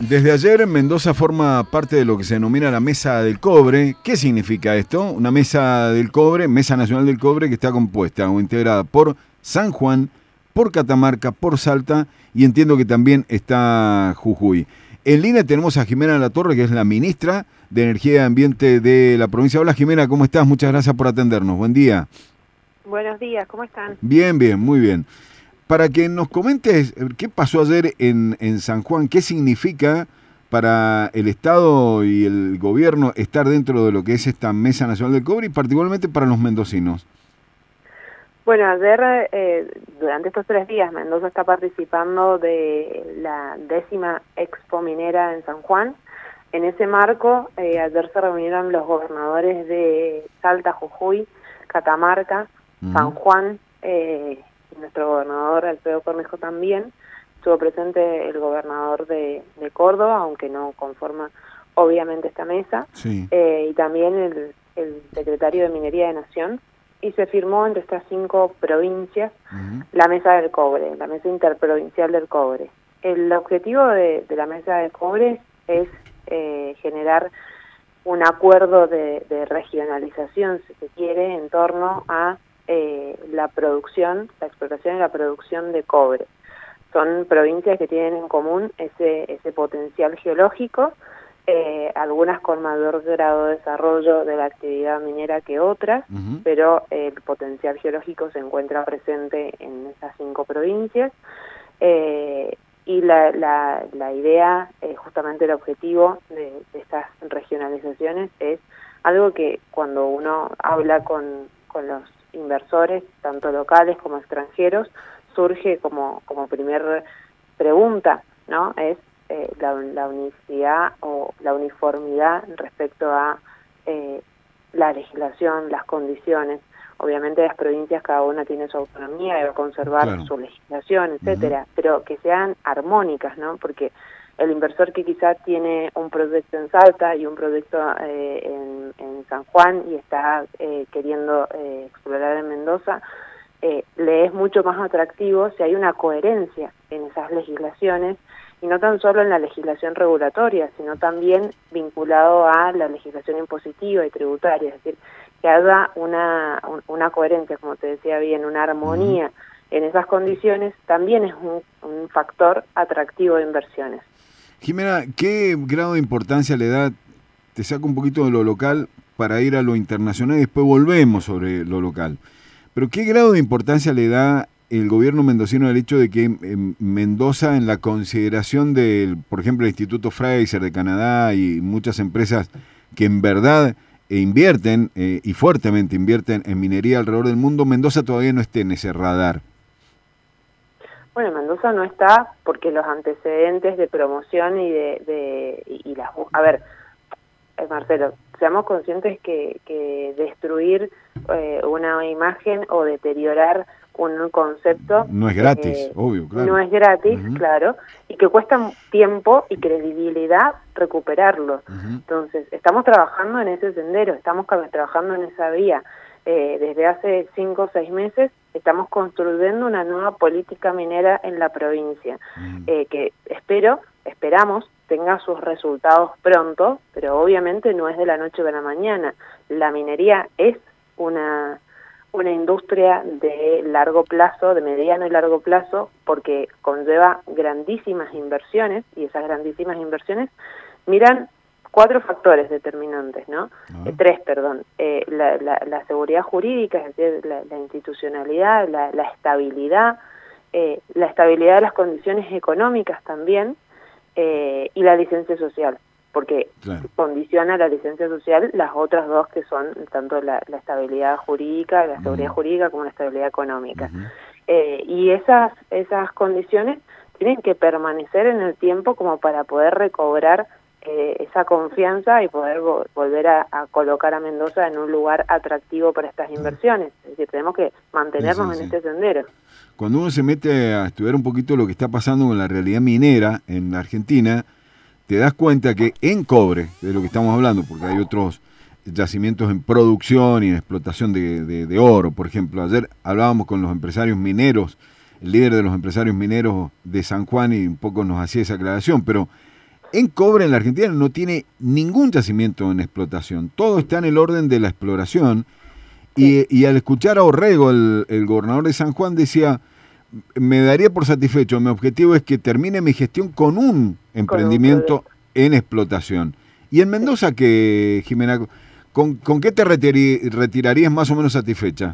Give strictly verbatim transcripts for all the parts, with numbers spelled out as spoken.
desde ayer Mendoza forma parte de lo que se denomina la Mesa del Cobre. ¿Qué significa esto? Una Mesa del Cobre, Mesa Nacional del Cobre, que está compuesta o integrada por San Juan, por Catamarca, por Salta y entiendo que también está Jujuy. En línea tenemos a Jimena Latorre, que es la ministra de Energía y Ambiente de la provincia. Hola Jimena, ¿cómo estás? Muchas gracias por atendernos. Buen día. Buenos días, ¿cómo están? Bien, bien, muy bien. Para que nos comentes qué pasó ayer en, en San Juan, qué significa para el Estado y el gobierno estar dentro de lo que es esta Mesa Nacional del Cobre y particularmente para los mendocinos. Bueno, ayer, eh, durante estos tres días, Mendoza está participando de la décima Expo Minera en San Juan. En ese marco, eh, ayer se reunieron los gobernadores de Salta, Jujuy, Catamarca, uh-huh. San Juan, eh, y nuestro gobernador Alfredo Cornejo también. Estuvo presente el gobernador de, de Córdoba, aunque no conforma obviamente esta mesa, sí. eh, y también el, el secretario de Minería de Nación, y se firmó entre estas cinco provincias uh-huh. la Mesa del Cobre, la Mesa Interprovincial del Cobre. El objetivo de, de la Mesa del Cobre es eh, generar un acuerdo de, de regionalización, si se quiere, en torno a eh, la producción, la explotación y la producción de cobre. Son provincias que tienen en común ese, ese potencial geológico, eh, algunas con mayor grado de desarrollo de la actividad minera que otras, uh-huh. pero el potencial geológico se encuentra presente en esas cinco provincias. Eh, y la, la, la idea, eh, justamente el objetivo de, de estas regionalizaciones es algo que cuando uno habla con, con los inversores, tanto locales como extranjeros, surge como, como primer pregunta, ¿no? Es eh, la, la unicidad o la uniformidad respecto a eh, la legislación, las condiciones. Obviamente las provincias cada una tiene su autonomía y va a conservar claro. su legislación, etcétera, uh-huh. pero que sean armónicas, ¿no? Porque el inversor que quizá tiene un proyecto en Salta y un proyecto eh, en, en San Juan y está eh, queriendo eh, explorar en Mendoza, eh, le es mucho más atractivo si hay una coherencia en esas legislaciones, y no tan solo en la legislación regulatoria, sino también vinculado a la legislación impositiva y tributaria, es decir, que haya una, una coherencia, como te decía bien, una armonía uh-huh. en esas condiciones, también es un, un factor atractivo de inversiones. Jimena, ¿qué grado de importancia le da, te saco un poquito de lo local para ir a lo internacional y después volvemos sobre lo local, pero qué grado de importancia le da el gobierno mendocino al hecho de que en Mendoza, en la consideración del, por ejemplo, el Instituto Fraser de Canadá y muchas empresas que en verdad invierten eh, y fuertemente invierten en minería alrededor del mundo, Mendoza todavía no esté en ese radar? Bueno, Mendoza no está porque los antecedentes de promoción y de, de y, y las a ver, eh, Marcelo, seamos conscientes que, que destruir eh, una imagen o deteriorar un concepto no es gratis, eh, obvio, claro. No es gratis, uh-huh. claro, y que cuesta tiempo y credibilidad recuperarlo. Uh-huh. Entonces, estamos trabajando en ese sendero, estamos trabajando en esa vía. Eh, desde hace cinco o seis meses estamos construyendo una nueva política minera en la provincia, uh-huh. eh, que espero, esperamos, tenga sus resultados pronto, pero obviamente no es de la noche a la mañana. La minería es una... una industria de largo plazo, de mediano y largo plazo, porque conlleva grandísimas inversiones, y esas grandísimas inversiones miran cuatro factores determinantes, ¿no? Uh-huh. Eh, tres, perdón. Eh, la, la, la seguridad jurídica, es decir, la, la institucionalidad, la, la estabilidad, eh, la estabilidad de las condiciones económicas también, eh, y la licencia social, porque claro. condiciona la licencia social las otras dos, que son tanto la, la estabilidad jurídica, la seguridad uh-huh. jurídica, como la estabilidad económica. Uh-huh. Eh, y esas, esas condiciones tienen que permanecer en el tiempo como para poder recobrar eh, esa confianza y poder vo- volver a, a colocar a Mendoza en un lugar atractivo para estas inversiones. Es decir, tenemos que mantenernos sí, sí, en sí. este sendero. Cuando uno se mete a estudiar un poquito lo que está pasando con la realidad minera en la Argentina, te das cuenta que en cobre, de lo que estamos hablando, porque hay otros yacimientos en producción y en explotación de, de, de oro, por ejemplo. Ayer hablábamos con los empresarios mineros, el líder de los empresarios mineros de San Juan, y un poco nos hacía esa aclaración, pero en cobre en la Argentina no tiene ningún yacimiento en explotación. Todo está en el orden de la exploración. Sí. Y, y al escuchar a Orrego, el, el gobernador de San Juan, decía, me daría por satisfecho, mi objetivo es que termine mi gestión con un emprendimiento con un en explotación. Y en Mendoza, que Jimena, ¿con, con qué te retiri, retirarías más o menos satisfecha?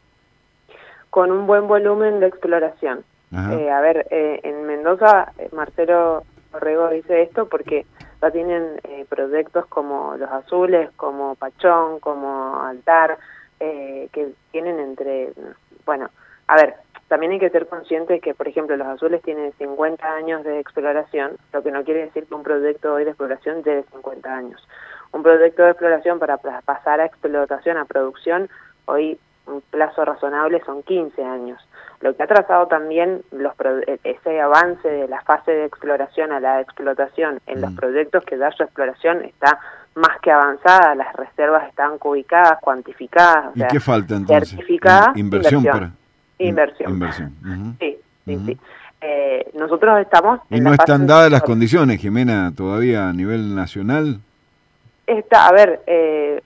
Con un buen volumen de exploración. Eh, a ver, eh, en Mendoza, Marcelo Orrego dice esto porque ya tienen eh, proyectos como Los Azules, como Pachón, como Altar, eh, que tienen entre, bueno, a ver, también hay que ser conscientes que, por ejemplo, Los Azules tienen cincuenta años de exploración, lo que no quiere decir que un proyecto hoy de exploración lleve cincuenta años. Un proyecto de exploración para pasar a explotación, a producción, hoy un plazo razonable son quince años. Lo que ha trazado también los ese avance de la fase de exploración a la explotación en mm. los proyectos que da su exploración está más que avanzada, las reservas están ubicadas, cuantificadas. ¿Y o sea, qué falta entonces? Certificadas, inversión. Inversión. Para... Inversión. Inversión. Uh-huh. Sí, sí, uh-huh. sí. Eh, nosotros estamos... ¿Y no están dadas las condiciones, Jimena, todavía a nivel nacional? Está, a ver... Eh,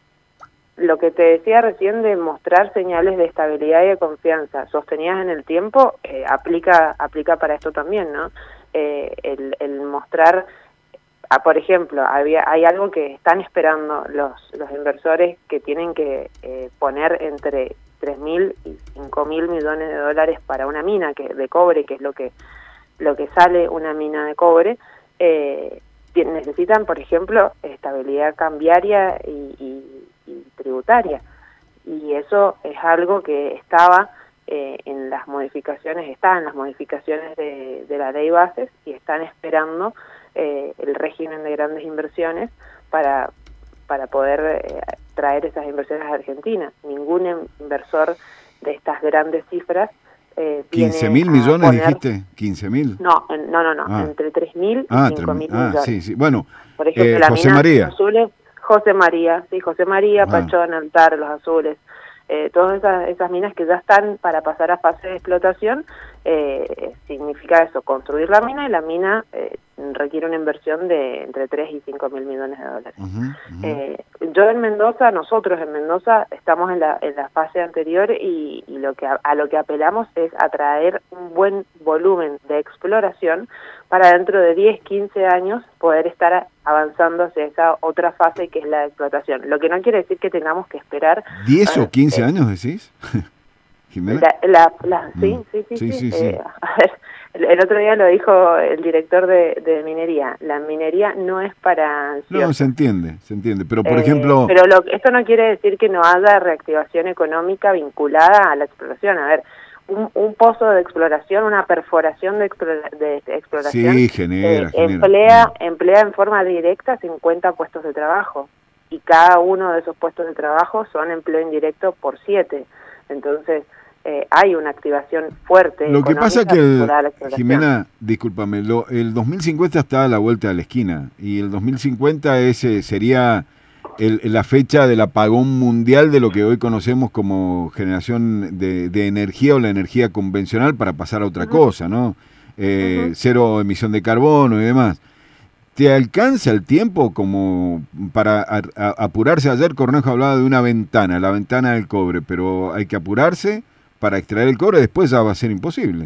lo que te decía recién de mostrar señales de estabilidad y de confianza sostenidas en el tiempo, eh, aplica aplica para esto también, ¿no? Eh, el, el mostrar, ah, por ejemplo, había hay algo que están esperando los los inversores que tienen que eh, poner entre tres mil y cinco mil millones de dólares para una mina que de cobre, que es lo que lo que sale una mina de cobre. Eh, necesitan, por ejemplo, estabilidad cambiaria y, y tributaria, y eso es algo que estaba eh, en las modificaciones, está en las modificaciones de, de la ley bases, y están esperando eh, el régimen de grandes inversiones para, para poder eh, traer esas inversiones a Argentina. Ningún inversor de estas grandes cifras eh, ¿quince mil millones poner, dijiste? ¿quince mil? No, no, no, no, ah. entre tres mil y ah, cinco mil ah, millones. Sí, sí. Bueno, por ejemplo, eh, la José mina María. Azules, José María, sí, José María, Ah. Pachón, Altar, Los Azules, eh, todas esas, esas minas que ya están para pasar a fase de explotación, eh, significa eso, construir la mina, y la mina eh, requiere una inversión de entre tres y cinco mil millones de dólares. Uh-huh, uh-huh. Eh, yo en Mendoza, nosotros en Mendoza estamos en la, en la fase anterior, y, y lo que a, a lo que apelamos es a traer un buen volumen de exploración para dentro de diez, quince años poder estar avanzando hacia esa otra fase que es la explotación. Lo que no quiere decir que tengamos que esperar... ¿diez o quince eh, años decís? ¿Jimena? La, la, la, sí, mm. sí, sí, sí, sí. sí, sí. Eh, a ver, el, el otro día lo dijo el director de, de minería. La minería no es para ansiosos. No, se entiende, se entiende. Pero, por eh, ejemplo... Pero lo, esto no quiere decir que no haya reactivación económica vinculada a la exploración. A ver, un, un pozo de exploración, una perforación de, explora, de exploración... Sí, genera, eh, genera. Emplea, Mm. emplea en forma directa cincuenta puestos de trabajo. Y cada uno de esos puestos de trabajo son empleo indirecto por siete. Entonces... Eh, hay una activación fuerte. Lo que pasa es que, el, la Jimena, discúlpame, lo, el dos mil cincuenta está a la vuelta de la esquina, y el dos mil cincuenta ese sería el, la fecha del apagón mundial de lo que hoy conocemos como generación de, de energía, o la energía convencional, para pasar a otra uh-huh. cosa, ¿no? Eh, uh-huh. Cero emisión de carbono y demás. ¿Te alcanza el tiempo como para a, a, apurarse? Ayer Cornejo hablaba de una ventana, la ventana del cobre, pero hay que apurarse para extraer el cobre, después ya va a ser imposible,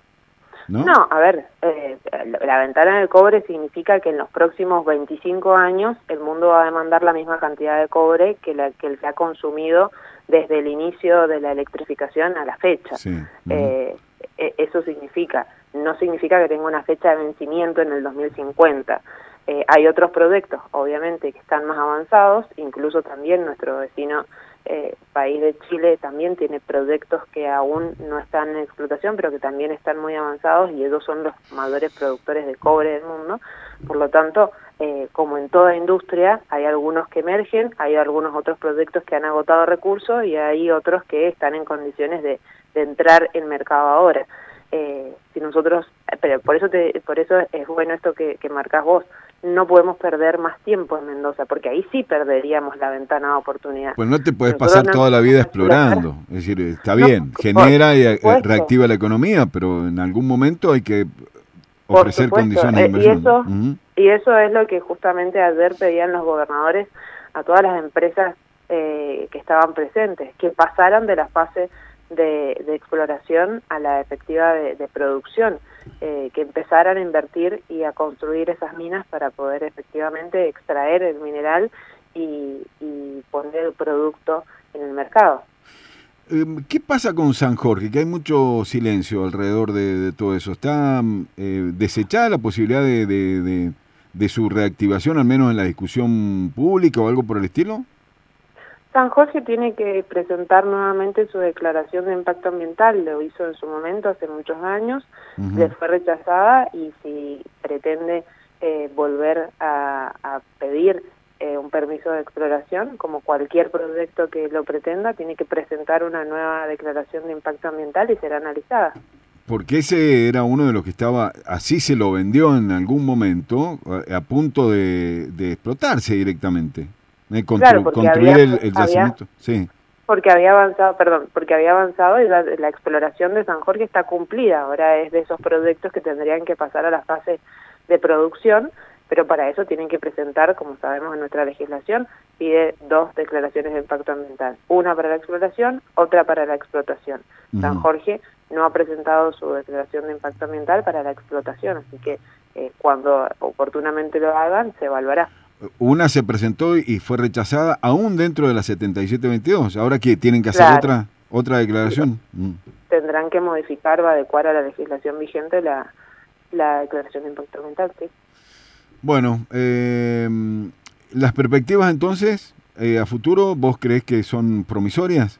¿no? No, a ver, eh, la ventana del cobre significa que en los próximos veinticinco años el mundo va a demandar la misma cantidad de cobre que, la, que el que ha consumido desde el inicio de la electrificación a la fecha. Sí. Uh-huh. eh, eso significa, no significa que tenga una fecha de vencimiento en el dos mil cincuenta. Eh, hay otros proyectos, obviamente, que están más avanzados, incluso también nuestro vecino eh, país de Chile también tiene proyectos que aún no están en explotación, pero que también están muy avanzados, y ellos son los mayores productores de cobre del mundo. Por lo tanto, eh, como en toda industria, hay algunos que emergen, hay algunos otros proyectos que han agotado recursos, y hay otros que están en condiciones de, de entrar en mercado ahora. Eh, si nosotros, pero por eso te, por eso es bueno esto que, que marcás vos. No podemos perder más tiempo en Mendoza, porque ahí sí perderíamos la ventana de oportunidad. Pues no te puedes pasar no toda la vida explorando. Es decir, está bien, no, genera y reactiva la economía, pero en algún momento hay que ofrecer condiciones de inversión. Y eso, uh-huh. Y eso es lo que justamente ayer pedían los gobernadores a todas las empresas eh, que estaban presentes, que pasaran de la fase de, de exploración a la efectiva de, de producción, eh, que empezaran a invertir y a construir esas minas para poder efectivamente extraer el mineral y, y poner el producto en el mercado. ¿Qué pasa con San Jorge? Que hay mucho silencio alrededor de, de todo eso. ¿Está eh, desechada la posibilidad de, de, de, de su reactivación, al menos en la discusión pública o algo por el estilo? San Jorge tiene que presentar nuevamente su declaración de impacto ambiental, lo hizo en su momento hace muchos años, uh-huh. le fue rechazada y si pretende eh, volver a, a pedir eh, un permiso de exploración, como cualquier proyecto que lo pretenda, tiene que presentar una nueva declaración de impacto ambiental y será analizada. Porque ese era uno de los que estaba, así se lo vendió en algún momento, a, a punto de, de explotarse directamente. Eh, constru- claro, porque construir había, el, el yacimiento, había, sí. Porque había avanzado, perdón, porque había avanzado y la, la exploración de San Jorge está cumplida. Ahora es de esos proyectos que tendrían que pasar a la fase de producción, pero para eso tienen que presentar, como sabemos en nuestra legislación, pide dos declaraciones de impacto ambiental. Una para la exploración, otra para la explotación. Uh-huh. San Jorge no ha presentado su declaración de impacto ambiental para la explotación, así que eh, cuando oportunamente lo hagan, se evaluará. Una se presentó y fue rechazada aún dentro de la setenta y siete veintidós. ¿Ahora qué? ¿Tienen que hacer claro. otra otra declaración? Mm. Tendrán que modificar o adecuar a la legislación vigente la, la declaración de impacto ambiental, sí. Bueno, eh, las perspectivas entonces eh, a futuro, ¿vos creés que son promisorias?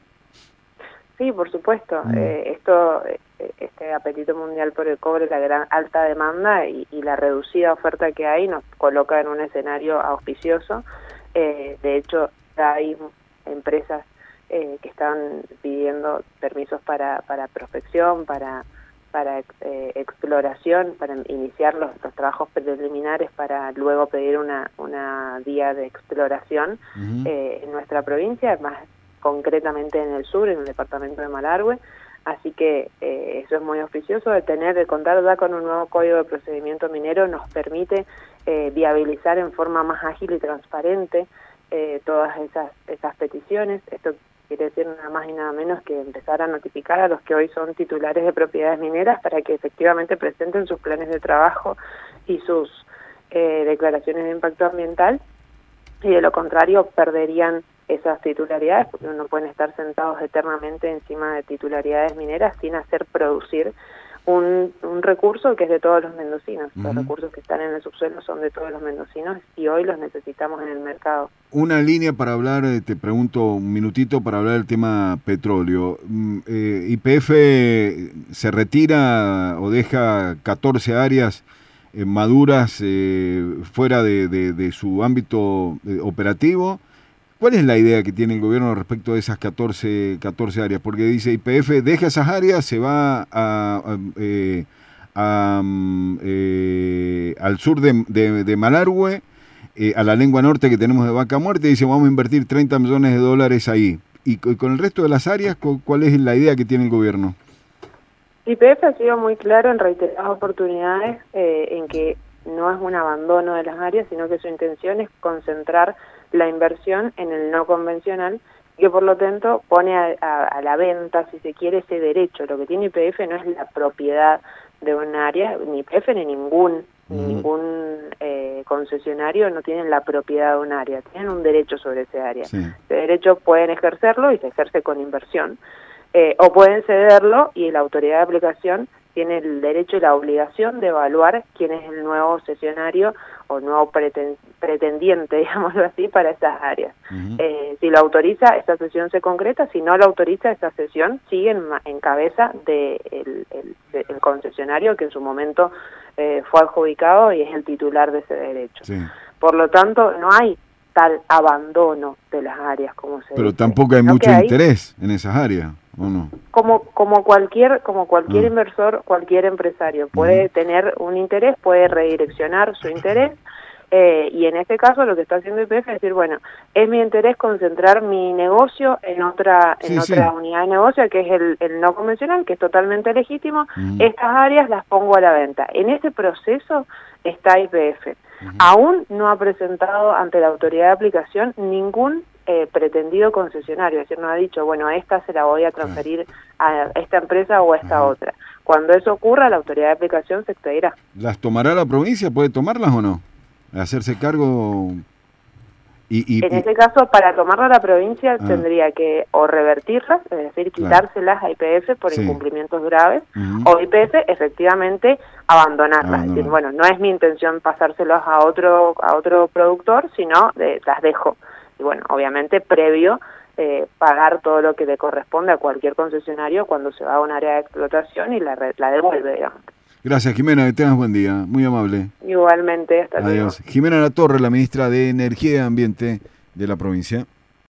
Sí, por supuesto. Mm. Eh, esto, este apetito mundial por el cobre, la gran alta demanda y, y la reducida oferta que hay nos coloca en un escenario auspicioso. Eh, de hecho, hay empresas eh, que están pidiendo permisos para, para prospección, para para eh, exploración, para iniciar los, los trabajos preliminares para luego pedir una, una vía de exploración uh-huh. eh, en nuestra provincia, más concretamente en el sur, en el departamento de Malargüe. Así que eh, eso es muy auspicioso. De tener, de contar ya con un nuevo código de procedimiento minero nos permite eh, viabilizar en forma más ágil y transparente eh, todas esas, esas peticiones. Esto quiere decir nada más y nada menos que empezar a notificar a los que hoy son titulares de propiedades mineras para que efectivamente presenten sus planes de trabajo y sus eh, declaraciones de impacto ambiental, y de lo contrario perderían esas titularidades, porque no pueden estar sentados eternamente encima de titularidades mineras sin hacer producir un, un recurso que es de todos los mendocinos. Uh-huh. Los recursos que están en el subsuelo son de todos los mendocinos y hoy los necesitamos en el mercado. Una línea para hablar, te pregunto un minutito para hablar del tema petróleo. Eh, Y P F se retira o deja catorce áreas eh, maduras eh, fuera de, de, de su ámbito eh, operativo. ¿Cuál es la idea que tiene el gobierno respecto de esas catorce, catorce áreas? Porque dice Y P F deja esas áreas, se va a, a, eh, a, eh, al sur de, de, de Malargüe, eh, a la lengua norte que tenemos de Vaca Muerta, y dice vamos a invertir treinta millones de dólares ahí. ¿Y con el resto de las áreas cuál es la idea que tiene el gobierno? Y P F ha sido muy claro en reiteradas oportunidades eh, en que no es un abandono de las áreas, sino que su intención es concentrar la inversión en el no convencional, que por lo tanto pone a, a, a la venta, si se quiere, ese derecho. Lo que tiene Y P F no es la propiedad de un área, ni Y P F ni ningún, mm. ni ningún eh, concesionario no tienen la propiedad de un área, tienen un derecho sobre ese área. Sí. Ese derecho pueden ejercerlo y se ejerce con inversión, eh, o pueden cederlo y la autoridad de aplicación tiene el derecho y la obligación de evaluar quién es el nuevo cesionario o nuevo preten pretendiente, digámoslo así, para esas áreas. Uh-huh. eh, si lo autoriza, esa cesión se concreta; si no lo autoriza, esa cesión sigue en, en cabeza del de el, de, el concesionario que en su momento eh, fue adjudicado y es el titular de ese derecho. Sí. Por lo tanto, no hay tal abandono de las áreas como se Pero dice, tampoco hay mucho interés hay... en esas áreas, ¿o no? Como como cualquier como cualquier uh-huh. inversor, cualquier empresario puede uh-huh. tener un interés, puede redireccionar su interés, eh, y en este caso lo que está haciendo Y P F es decir, bueno, es mi interés concentrar mi negocio en otra en sí, otra sí. unidad de negocio, que es el, el no convencional, que es totalmente legítimo. Uh-huh. Estas áreas las pongo a la venta. En ese proceso está Y P F. Uh-huh. Aún no ha presentado ante la autoridad de aplicación ningún eh, pretendido concesionario, es decir, no ha dicho, bueno, esta se la voy a transferir a esta empresa o a esta uh-huh. otra. Cuando eso ocurra, la autoridad de aplicación se expedirá. ¿Las tomará la provincia? ¿Puede tomarlas o no? ¿Hacerse cargo? Y, y, en y... ese caso, para tomarla la provincia ah. tendría que o revertirlas, es decir, quitárselas claro. a I P F por sí. incumplimientos graves, uh-huh. o I P F efectivamente abandonarlas. Abandonar. Es decir, bueno, no es mi intención pasárselas a otro a otro productor, sino de, las dejo. Y bueno, obviamente previo eh, pagar todo lo que le corresponde a cualquier concesionario cuando se va a un área de explotación y la, la devuelve, digamos. Gracias, Jimena, que tengas buen día, muy amable. Igualmente, hasta luego. Adiós. Jimena Latorre, la ministra de Energía y Ambiente de la provincia.